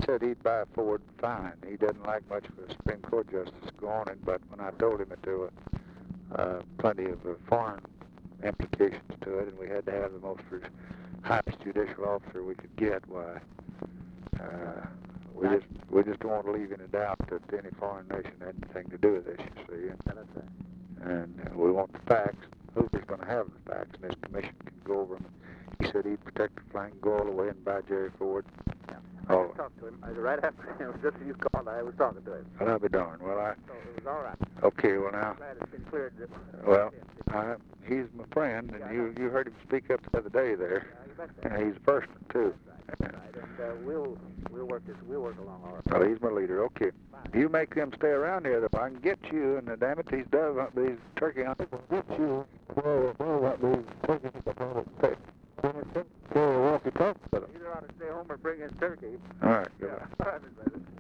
said he'd buy Ford fine. He doesn't like much for a Supreme Court justice go on it, but when I told him that there were plenty of foreign implications to it, and we had to have the most highest judicial officer we could get, why, we just don't want to leave any doubt that any foreign nation had anything to do with this, you see. And we want the facts. Hoover's going to have the facts, and this commission can go over them. He said he'd protect the flank and go all the way and buy Jerry Ford. Yeah. I just talked to him. Right after him, just as you called, I was talking to him. Well, I'll be darned. Well, So it was all right. Okay, well, now... I'm glad it's been cleared. Well, he's my friend, and you heard him speak up the other day there. Yeah, you bet that. And he's a person, too. That's right. And we'll work along all right. Well, he's my leader. Okay. You make them stay around here, though. I can get you, and damn it, these turkey hunters will get you. Well, these turkeys will stay. Walkie talk with them. Either ought to stay home or bring in turkey. All right, goodbye. Yeah. All right, brother.